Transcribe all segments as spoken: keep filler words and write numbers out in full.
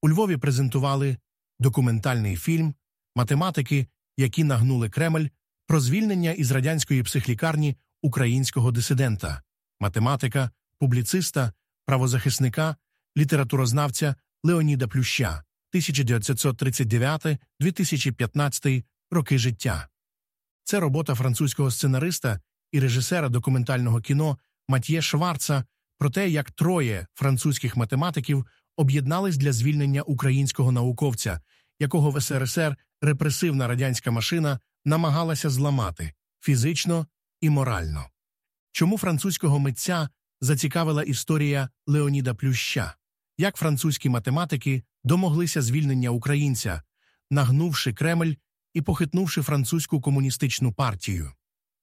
У Львові презентували документальний фільм «Математики, які нагнули Кремль» про звільнення із радянської психлікарні українського дисидента, математика, публіциста, правозахисника, літературознавця Леоніда Плюща, тисяча дев'ятсот тридцять дев'ятий - дві тисячі п'ятнадцятий роки життя. Це робота французького сценариста і режисера документального кіно Матьє Шварца про те, як троє французьких математиків об'єднались для звільнення українського науковця, якого в ес ер ес ер репресивна радянська машина намагалася зламати фізично і морально. Чому французького митця зацікавила історія Леоніда Плюща? Як французькі математики домоглися звільнення українця, нагнувши Кремль і похитнувши французьку комуністичну партію?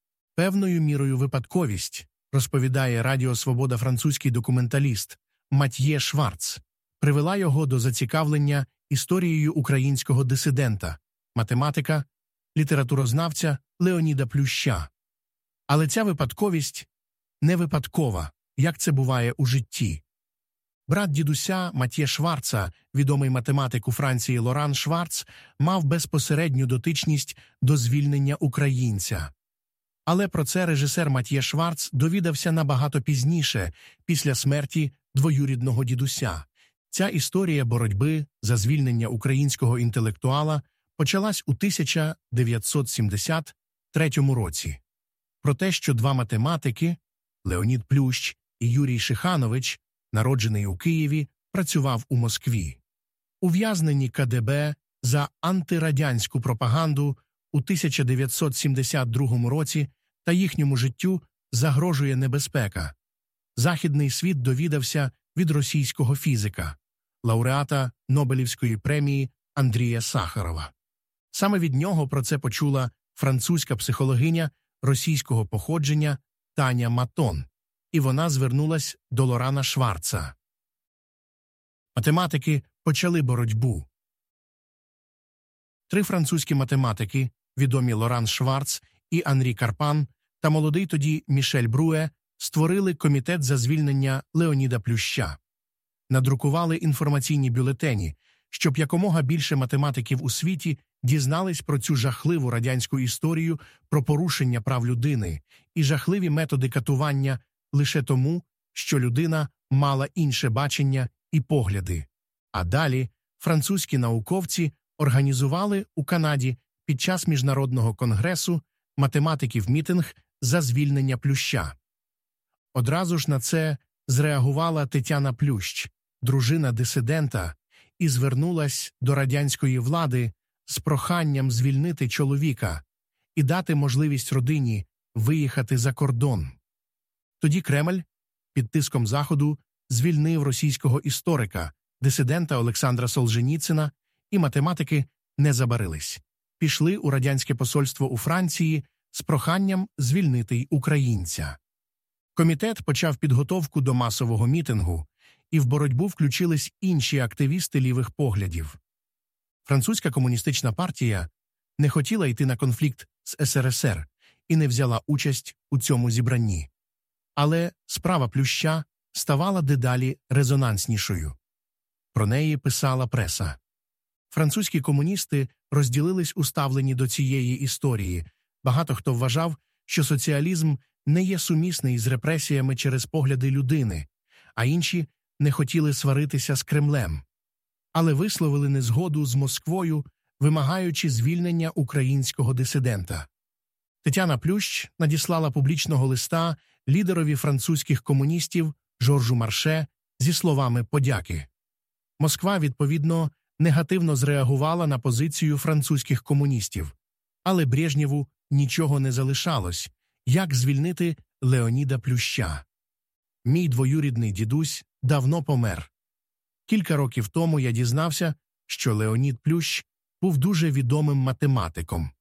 Певною мірою випадковість, розповідає Радіо Свобода французький документаліст Матьє Шварц, привела його до зацікавлення історією українського дисидента, математика, літературознавця Леоніда Плюща. Але ця випадковість не випадкова, як це буває у житті. Брат дідуся Матьє Шварца, відомий математик у Франції Лоран Шварц, мав безпосередню дотичність до звільнення українця. Але про це режисер Матьє Шварц довідався набагато пізніше, після смерті двоюрідного дідуся. Ця історія боротьби за звільнення українського інтелектуала почалась у тисяча дев'ятсот сімдесят третьому році. Про те, що два математики, Леонід Плющ і Юрій Шиханович, народжений у Києві, працював у Москві. Ув'язнені ка де бе за антирадянську пропаганду у тисяча дев'ятсот сімдесят другому році та їхньому життю загрожує небезпека. Західний світ довідався від російського фізика, лауреата Нобелівської премії Андрія Сахарова. Саме від нього про це почула французька психологиня російського походження Таня Матон, і вона звернулась до Лорана Шварца. Математики почали боротьбу. Три французькі математики, відомі Лоран Шварц і Анрі Карпан, та молодий тоді Мішель Бруе, створили комітет за звільнення Леоніда Плюща. Надрукували інформаційні бюлетені, щоб якомога більше математиків у світі дізнались про цю жахливу радянську історію про порушення прав людини і жахливі методи катування лише тому, що людина мала інше бачення і погляди. А далі французькі науковці організували у Канаді під час Міжнародного конгресу математиків мітинг за звільнення Плюща. Одразу ж на це зреагувала Тетяна Плющ, дружина дисидента, і звернулась до радянської влади з проханням звільнити чоловіка і дати можливість родині виїхати за кордон. Тоді Кремль під тиском Заходу звільнив російського історика, дисидента Олександра Солженіцина, і математики не забарились. Пішли у радянське посольство у Франції з проханням звільнити й українця. Комітет почав підготовку до масового мітингу, і в боротьбу включились інші активісти лівих поглядів. Французька комуністична партія не хотіла йти на конфлікт з ес ер ес ер і не взяла участь у цьому зібранні. Але справа Плюща ставала дедалі резонанснішою. Про неї писала преса. Французькі комуністи розділились у ставленні до цієї історії. Багато хто вважав, що соціалізм не є сумісний з репресіями через погляди людини, а інші не хотіли сваритися з Кремлем. Але висловили незгоду з Москвою, вимагаючи звільнення українського дисидента. Тетяна Плющ надіслала публічного листа лідерові французьких комуністів Жоржу Марше зі словами подяки. Москва, відповідно, негативно зреагувала на позицію французьких комуністів. Але Брежнєву нічого не залишалось, як звільнити Леоніда Плюща. Мій двоюрідний дідусь давно помер. Кілька років тому я дізнався, що Леонід Плющ був дуже відомим математиком.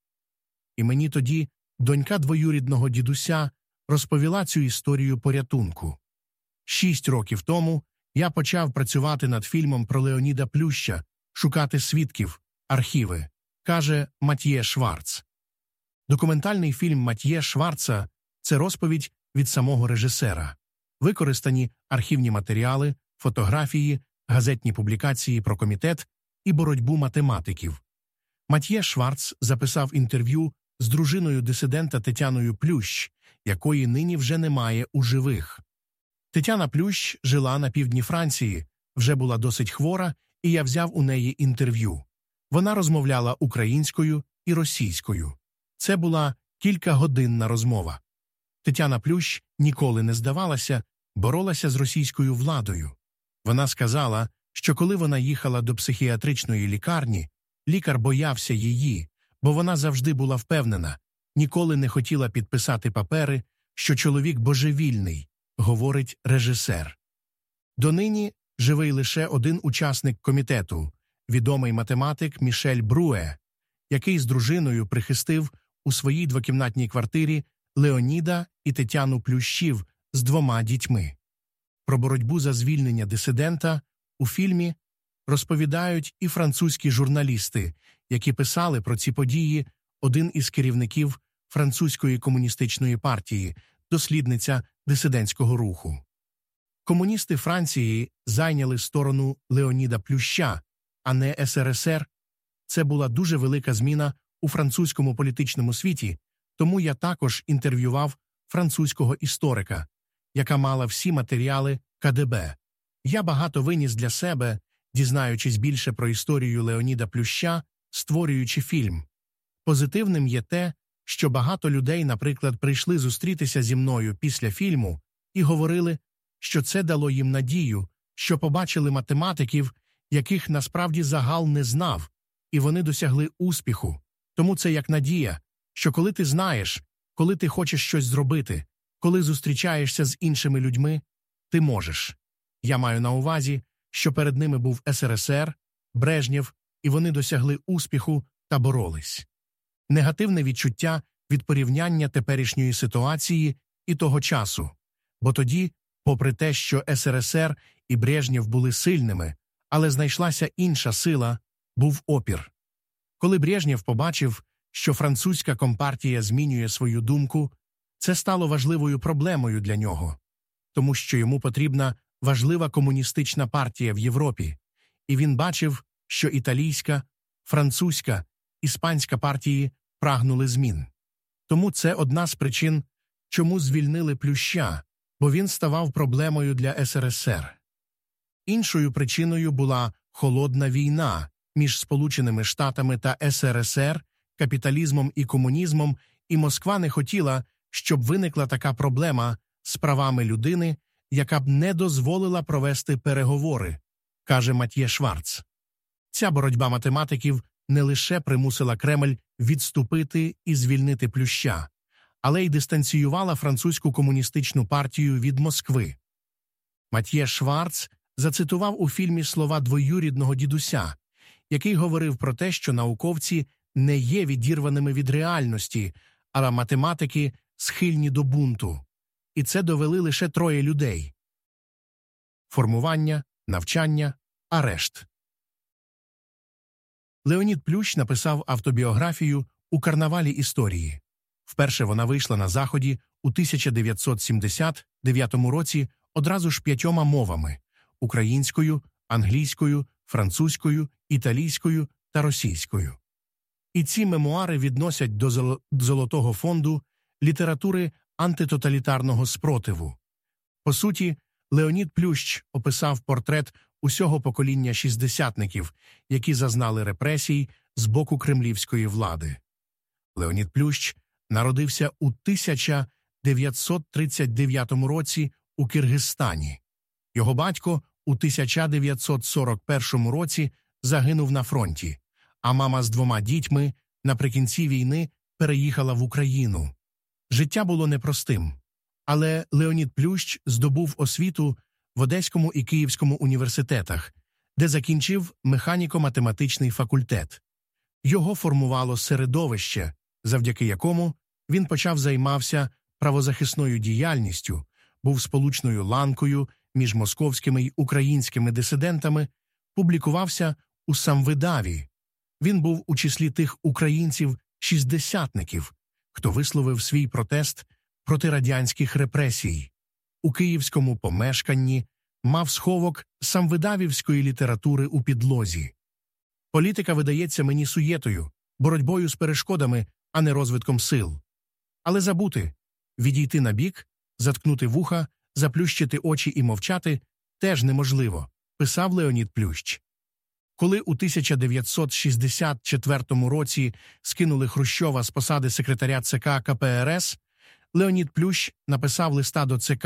І мені тоді донька двоюрідного дідуся розповіла цю історію порятунку. Шість років тому я почав працювати над фільмом про Леоніда Плюща, шукати свідків, архіви, каже Матьє Шварц. Документальний фільм Матьє Шварца – це розповідь від самого режисера. Використані архівні матеріали, фотографії, газетні публікації про комітет і боротьбу математиків. Матьє Шварц записав інтерв'ю з дружиною дисидента Тетяною Плющ, якої нині вже немає у живих. Тетяна Плющ жила на півдні Франції, вже була досить хвора, і я взяв у неї інтерв'ю. Вона розмовляла українською і російською. Це була кількагодинна розмова. Тетяна Плющ ніколи не здавалася, боролася з російською владою. Вона сказала, що коли вона їхала до психіатричної лікарні, лікар боявся її, бо вона завжди була впевнена, ніколи не хотіла підписати папери, що чоловік божевільний, говорить режисер. Донині живий лише один учасник комітету, відомий математик Мішель Бруе, який з дружиною прихистив у своїй двокімнатній квартирі Леоніда і Тетяну Плющів з двома дітьми. Про боротьбу за звільнення дисидента у фільмі розповідають і французькі журналісти, які писали про ці події, один із керівників французької комуністичної партії, дослідниця дисидентського руху. Комуністи Франції зайняли сторону Леоніда Плюща, а не ес ер ес ер. Це була дуже велика зміна у французькому політичному світі, тому я також інтерв'ював французького історика, яка мала всі матеріали ка де бе. Я багато виніс для себе, дізнаючись більше про історію Леоніда Плюща, створюючи фільм. Позитивним є те, що багато людей, наприклад, прийшли зустрітися зі мною після фільму і говорили, що це дало їм надію, що побачили математиків, яких насправді загал не знав, і вони досягли успіху. Тому це як надія, що коли ти знаєш, коли ти хочеш щось зробити, коли зустрічаєшся з іншими людьми, ти можеш. Я маю на увазі, що перед ними був ес ер ес ер, Брежнєв, і вони досягли успіху та боролись. Негативне відчуття від порівняння теперішньої ситуації і того часу. Бо тоді, попри те, що ес ер ес ер і Брежнєв були сильними, але знайшлася інша сила – був опір. Коли Брежнєв побачив, що французька компартія змінює свою думку, це стало важливою проблемою для нього, тому що йому потрібна важлива комуністична партія в Європі, і він бачив, що італійська, французька, іспанська партії прагнули змін. Тому це одна з причин, чому звільнили Плюща, бо він ставав проблемою для ес ер ес ер. Іншою причиною була холодна війна між Сполученими Штатами та ес ер ес ер, капіталізмом і комунізмом, і Москва не хотіла, щоб виникла така проблема з правами людини, яка б не дозволила провести переговори, каже Матьє Шварц. Ця боротьба математиків не лише примусила Кремль відступити і звільнити Плюща, але й дистанціювала французьку комуністичну партію від Москви. Матьє Шварц зацитував у фільмі слова двоюрідного дідуся, який говорив про те, що науковці не є відірваними від реальності, а математики схильні до бунту. І це довели лише троє людей. Формування, навчання, арешт. Леонід Плющ написав автобіографію «У карнавалі історії». Вперше вона вийшла на Заході у тисяча дев'ятсот сімдесят дев'ятому році одразу ж п'ятьома мовами – українською, англійською, французькою, італійською та російською. І ці мемуари відносять до Золотого фонду літератури антитоталітарного спротиву. По суті, Леонід Плющ описав портрет усього покоління шістдесятників, які зазнали репресій з боку кремлівської влади. Леонід Плющ народився у тисяча дев'ятсот тридцять дев'ятому році у Киргизстані. Його батько у тисяча дев'ятсот сорок першому році загинув на фронті, а мама з двома дітьми наприкінці війни переїхала в Україну. Життя було непростим, але Леонід Плющ здобув освіту в Одеському і Київському університетах, де закінчив механіко-математичний факультет. Його формувало середовище, завдяки якому він почав займався правозахисною діяльністю, був сполучною ланкою між московськими й українськими дисидентами, публікувався у самвидаві. Він був у числі тих українців-шістдесятників, хто висловив свій протест проти радянських репресій. У київському помешканні мав сховок самвидавівської літератури у підлозі. Політика видається мені суєтою, боротьбою з перешкодами, а не розвитком сил. Але забути, відійти набік, заткнути вуха, заплющити очі і мовчати теж неможливо, писав Леонід Плющ. Коли у тисяча дев'ятсот шістдесят четвертому році скинули Хрущова з посади секретаря ЦК ка пе ер ес, Леонід Плющ написав листа до ЦК,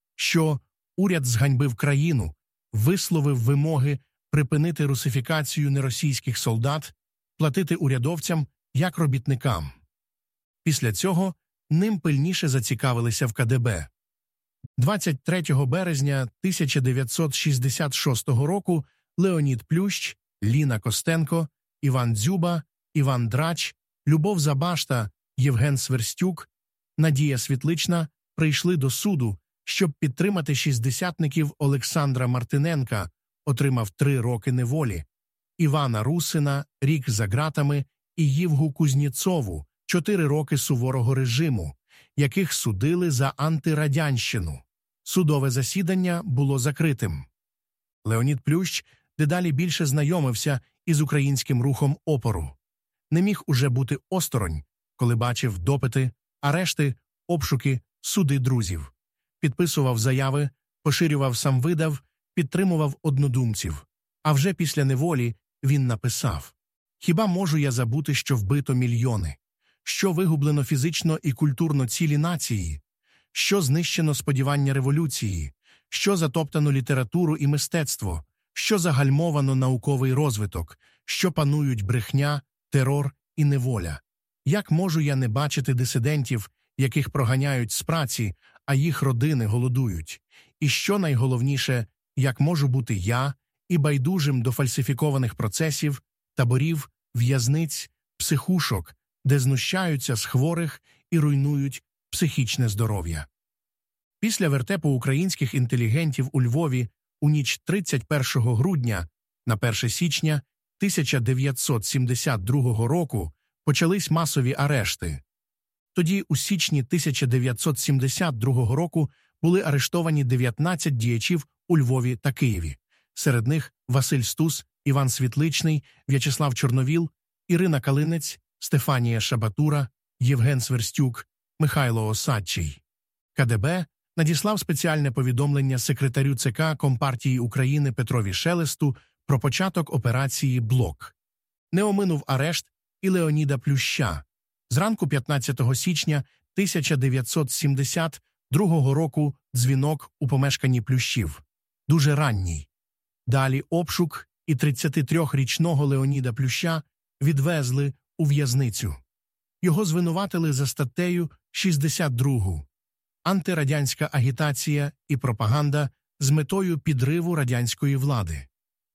що уряд зганьбив країну, висловив вимоги припинити русифікацію неросійських солдат, платити урядовцям як робітникам. Після цього ним пильніше зацікавилися в ка де бе. двадцять третього березня тисяча дев'ятсот шістдесят шостого року Леонід Плющ, Ліна Костенко, Іван Дзюба, Іван Драч, Любов Забашта, Євген Сверстюк, Надія Світлична прийшли до суду, щоб підтримати шістдесятників Олександра Мартиненка, отримав три роки неволі, Івана Русина, рік за ґратами, і Євгу Кузнєцову, чотири роки суворого режиму, яких судили за антирадянщину. Судове засідання було закритим. Леонід Плющ дедалі більше знайомився із українським рухом опору. Не міг уже бути осторонь, коли бачив допити, арешти, обшуки, суди друзів. Підписував заяви, поширював самвидав, підтримував однодумців. А вже після неволі він написав: «Хіба можу я забути, що вбито мільйони? Що вигублено фізично і культурно цілі нації? Що знищено сподівання революції? Що затоптано літературу і мистецтво? Що загальмовано науковий розвиток? Що панують брехня, терор і неволя? Як можу я не бачити дисидентів, яких проганяють з праці, а їх родини голодують? І що найголовніше, як можу бути я і байдужим до фальсифікованих процесів, таборів, в'язниць, психушок, де знущаються з хворих і руйнують психічне здоров'я?» Після вертепу українських інтелігентів у Львові у ніч тридцять першого грудня на перше січня тисяча дев'ятсот сімдесят другого року почались масові арешти. Тоді у січні тисяча дев'ятсот сімдесят другого року були арештовані дев'ятнадцять діячів у Львові та Києві. Серед них Василь Стус, Іван Світличний, В'ячеслав Чорновіл, Ірина Калинець, Стефанія Шабатура, Євген Сверстюк, Михайло Осадчий. ка де бе надіслав спеціальне повідомлення секретарю ЦК Компартії України Петрові Шелесту про початок операції «Блок». Не оминув арешт і Леоніда Плюща. Зранку п'ятнадцятого січня тисяча дев'ятсот сімдесят другого року дзвінок у помешканні Плющів. Дуже ранній. Далі обшук, і тридцятитрьохрічного Леоніда Плюща відвезли у в'язницю. Його звинуватили за статтею шістдесят другу «Антирадянська агітація і пропаганда з метою підриву радянської влади».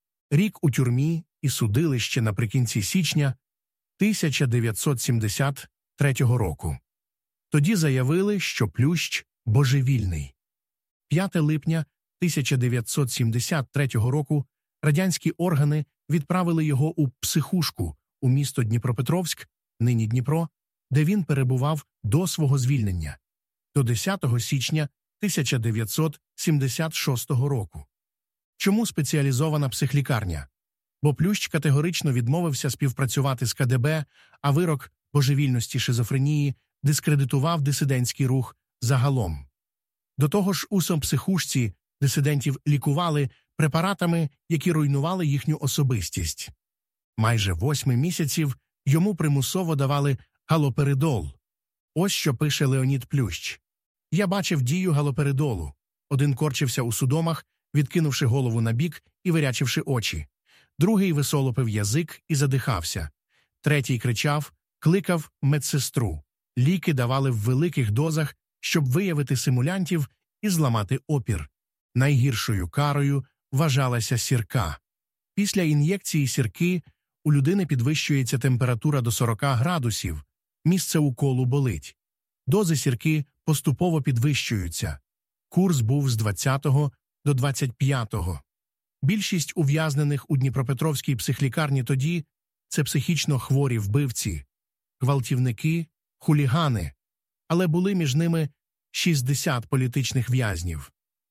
Рік у тюрмі і судилище наприкінці січня тисяча дев'ятсот сімдесят третього року. Тоді заявили, що Плющ божевільний. п'ятого липня тисяча дев'ятсот сімдесят третього року радянські органи відправили його у психушку у місто Дніпропетровськ, нині Дніпро, де він перебував до свого звільнення, до десятого січня тисяча дев'ятсот сімдесят шостого року. Чому спеціалізована психлікарня? Бо Плющ категорично відмовився співпрацювати з ка де бе, а вирок божевільності шизофренії дискредитував дисидентський рух загалом. До того ж, у сампсихушці дисидентів лікували препаратами, які руйнували їхню особистість. Майже восьми місяців йому примусово давали галоперидол. Ось що пише Леонід Плющ. «Я бачив дію галоперидолу. Один корчився у судомах, відкинувши голову набік і вирячивши очі. Другий висолопив язик і задихався. Третій кричав, кликав медсестру. Ліки давали в великих дозах, щоб виявити симулянтів і зламати опір. Найгіршою карою вважалася сірка. Після ін'єкції сірки у людини підвищується температура до сорока градусів, місце уколу болить. Дози сірки поступово підвищуються. Курс був з двадцятого до двадцять п'ятого. Більшість ув'язнених у Дніпропетровській психлікарні тоді – це психічно хворі вбивці, гвалтівники, хулігани, але були між ними шістдесят політичних в'язнів.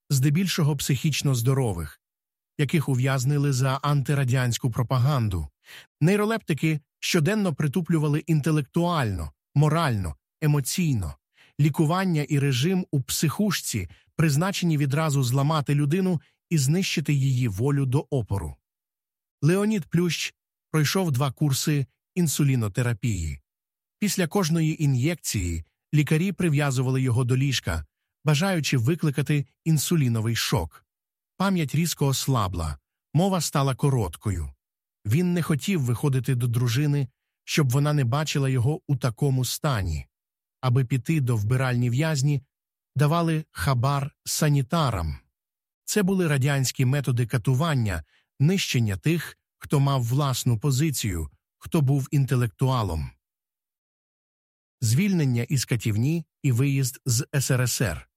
здебільшого психічно здорових, яких ув'язнили за антирадянську пропаганду. Нейролептики щоденно притуплювали інтелектуально, морально, емоційно. Лікування і режим у психушці призначені відразу зламати людину і знищити її волю до опору. Леонід Плющ пройшов два курси інсулінотерапії. Після кожної ін'єкції лікарі прив'язували його до ліжка, бажаючи викликати інсуліновий шок. Пам'ять різко ослабла, мова стала короткою. Він не хотів виходити до дружини, щоб вона не бачила його у такому стані. Аби піти до вбиральні в'язні, давали хабар санітарам. Це були радянські методи катування, нищення тих, хто мав власну позицію, хто був інтелектуалом. Звільнення із катівні і виїзд з ес ер ес ер.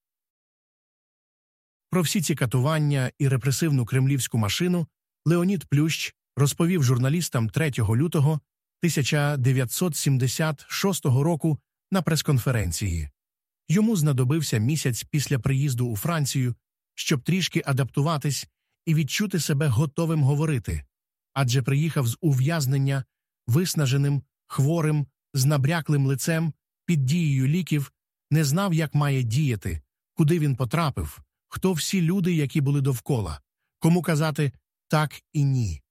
Про всі ці катування і репресивну кремлівську машину Леонід Плющ розповів журналістам третього лютого тисяча дев'ятсот сімдесят шостого року на прес-конференції. Йому знадобився місяць після приїзду у Францію, щоб трішки адаптуватись і відчути себе готовим говорити, адже приїхав з ув'язнення виснаженим, хворим, з набряклим лицем, під дією ліків, не знав, як має діяти, куди він потрапив, хто всі люди, які були довкола, кому казати «так» і «ні».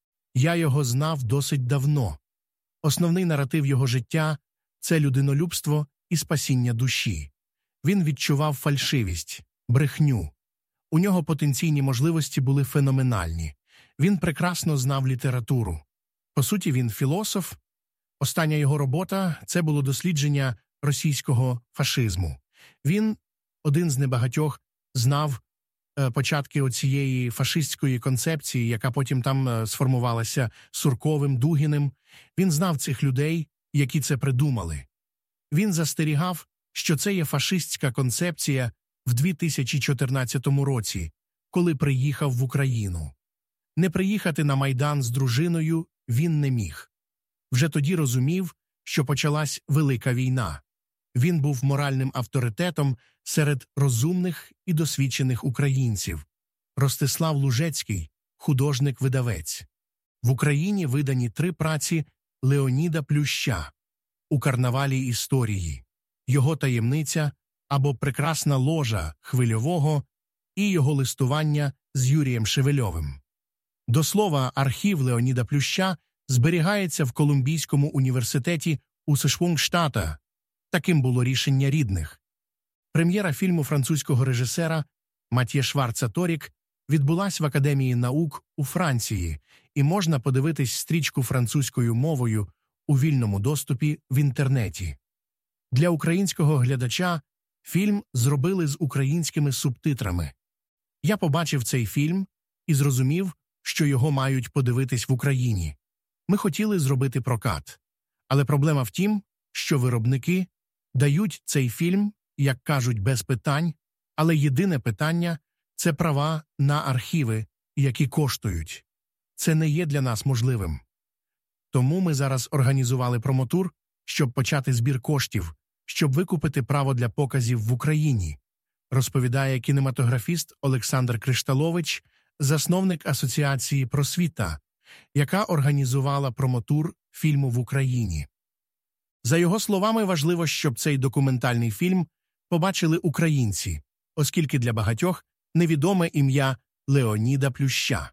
Я його знав досить давно. Основний наратив його життя – це людинолюбство і спасіння душі. Він відчував фальшивість, брехню. У нього потенційні можливості були феноменальні. Він прекрасно знав літературу. По суті, він філософ. Остання його робота – це було дослідження російського фашизму. Він, один з небагатьох, знав е, початки оцієї фашистської концепції, яка потім там е, сформувалася Сурковим, Дугіним. Він знав цих людей, які це придумали. Він застерігав, що це є фашистська концепція в дві тисячі чотирнадцятому році, коли приїхав в Україну. Не приїхати на Майдан з дружиною він не міг. Вже тоді розумів, що почалась велика війна. Він був моральним авторитетом серед розумних і досвідчених українців. Ростислав Лужецький, художник-видавець. В Україні видані три праці Леоніда Плюща «У карнавалі історії», «Його таємниця» або «Прекрасна ложа» Хвильового і його листування з Юрієм Шевельовим. До слова, архів Леоніда Плюща зберігається в Колумбійському університеті у США. Таким було рішення рідних. Прем'єра фільму французького режисера Матьє Шварца «Торік» відбулась в Академії наук у Франції, і можна подивитись стрічку французькою мовою у вільному доступі в інтернеті. Для українського глядача фільм зробили з українськими субтитрами. Я побачив цей фільм і зрозумів, що його мають подивитись в Україні. Ми хотіли зробити прокат. Але проблема в тім, що виробники дають цей фільм, як кажуть, без питань, але єдине питання – це права на архіви, які коштують. Це не є для нас можливим. Тому ми зараз організували промотур, щоб почати збір коштів, щоб викупити право для показів в Україні, розповідає кінематографіст Олександр Кришталович, засновник Асоціації «Просвіта», яка організувала промотур фільму в Україні. За його словами, важливо, щоб цей документальний фільм побачили українці, оскільки для багатьох невідоме ім'я Леоніда Плюща.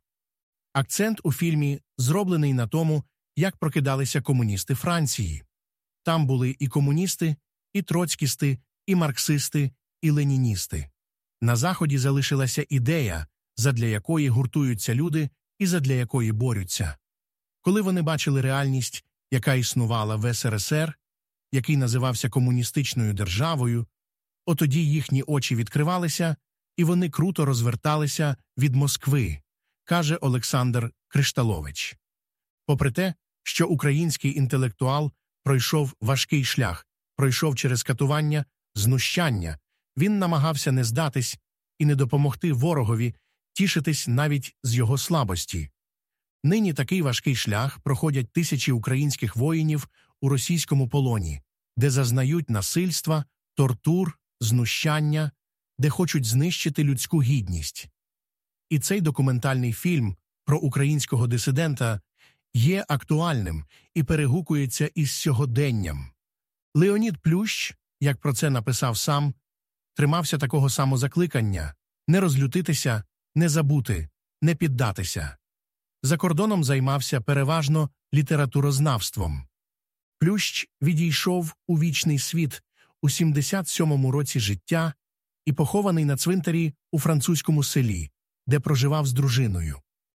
Акцент у фільмі зроблений на тому, як прокидалися комуністи Франції. Там були і комуністи, і троцькісти, і марксисти, і леніністи. На Заході залишилася ідея, задля якої гуртуються люди і задля якої борються. Коли вони бачили реальність, яка існувала в ес ер ес ер, який називався комуністичною державою, отоді їхні очі відкривалися, і вони круто розверталися від Москви, каже Олександр Кришталович. Попри те, що український інтелектуал пройшов важкий шлях, пройшов через катування, знущання, він намагався не здатись і не допомогти ворогові тішитись навіть з його слабості. Нині такий важкий шлях проходять тисячі українських воїнів у російському полоні, де зазнають насильства, тортур, знущання, де хочуть знищити людську гідність. І цей документальний фільм про українського дисидента є актуальним і перегукується із сьогоденням. Леонід Плющ, як про це написав сам, тримався такого самозакликання – не розлютитися, не забути, не піддатися. За кордоном займався переважно літературознавством. Плющ відійшов у вічний світ у сімдесят сьомому році життя і похований на цвинтарі у французькому селі, де проживав з дружиною.